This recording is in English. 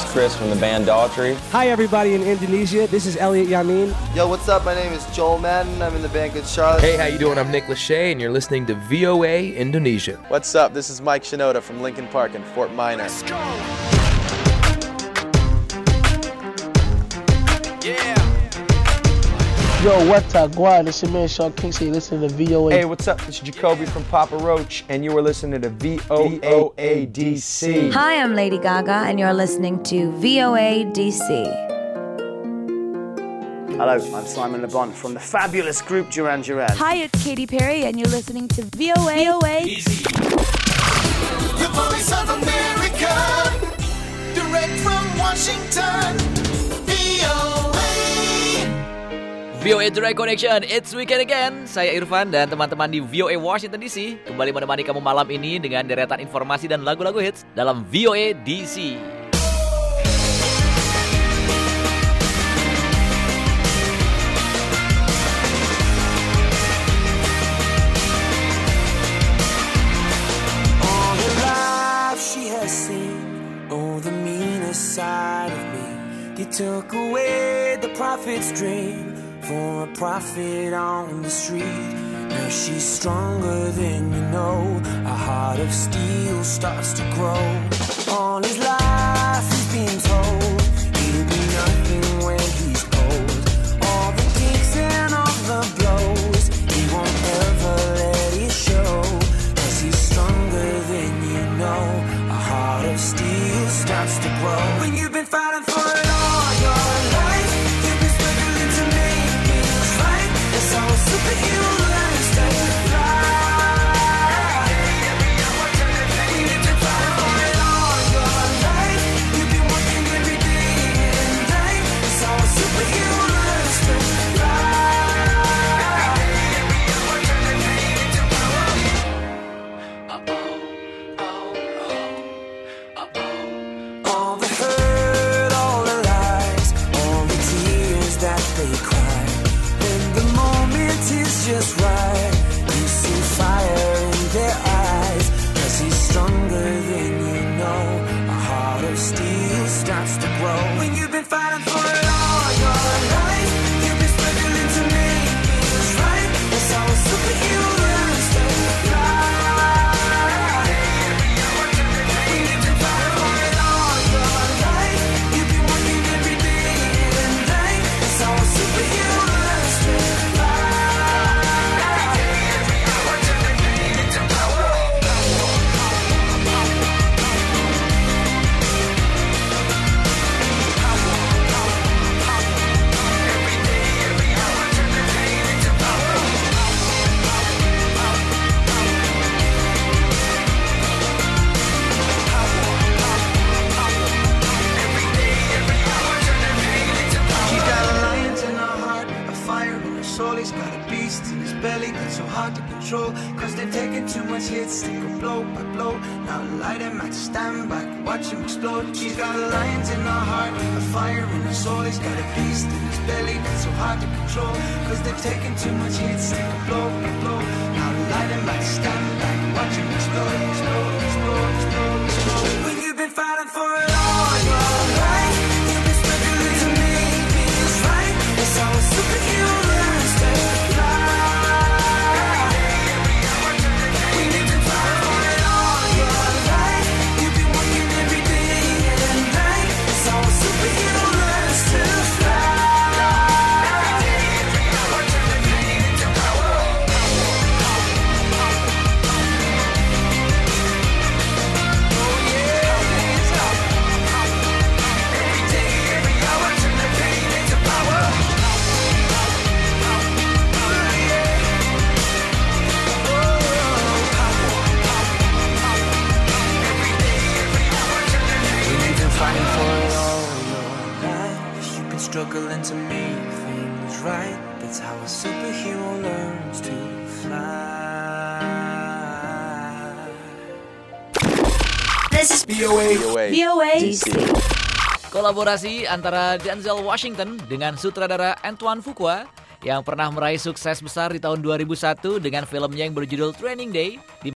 Chris from the band Daughtry. Hi everybody in Indonesia, this is Elliot Yamin. Yo, what's up? My name is Joel Madden. I'm in the band Good Charlotte. Hey, how you doing? I'm Nick Lachey, and you're listening to VOA Indonesia. What's up? This is Mike Shinoda from Lincoln Park in Fort Minor. Let's go! Yeah! Yo, what's up, Guan? This your man Sean Kingsley. Listening to VOA. Hey, what's up? This is Jacoby from Papa Roach, and you are listening to VOA DC. Hi, I'm Lady Gaga, and you're listening to VOA DC. Hello, I'm Simon Le Bon from the fabulous group Duran Duran. Hi, it's Katy Perry, and you're listening to VOA DC. The Voice of America, direct from Washington. VOA Direct Connection, it's weekend again. Saya Irfan dan teman-teman di VOA Washington DC kembali menemani kamu malam ini dengan deretan informasi dan lagu-lagu hits dalam VOA DC. All her life she has seen, oh, the meanest side of me. They took away the prophet's dream for a profit on the street. Now she's stronger than you know. A heart of steel starts to grow. All his life he's been told he'll be nothing when he's old. All the kicks and all the blows, he won't ever let it show. 'Cause he's stronger than you know. A heart of steel starts to grow. When you've been fighting for it all your life, you've been struggling to make so a superhero learns to fly. You need to fight for it all your life. You've been working every day and night. So a superhero learns to fly. All the hurt, all the lies, all the tears that they cry. It's just right. You see fire in their eyes. 'Cause he's stronger than you know. A heart of steel starts to grow. When you've been fighting for it all your life, you've been struggling to make things right. That's how a superhero learns to fly. When you've been fighting for it all your life, you've been working every day and night. That's how a superhero learns to fly. He's got a beast in his belly that's so hard to control. 'Cause they've taken too much hits, they go blow by blow. Now light him at stand back, watch him explode. He's got a lion in her heart, a fire in her soul. He's got a beast in his belly that's so hard to control. 'Cause they've taken too much hits, they go blow by blow. Now light him at stand back, watch him explode, explode, explode, explode, explode. When you've been fighting for it all your life, you've been struggling to make things right. That's how a superhero learns to fly. When you've been fighting for it all your life, you've been working every day and night. That's how a superhero learns to fly. Fighting for it all your life, you've been struggling to make things right. That's how a superhero learns to fly. This is VOA DC. Kolaborasi antara Denzel Washington dengan sutradara Antoine Fuqua yang pernah meraih sukses besar di tahun 2001 dengan filmnya yang berjudul Training Day.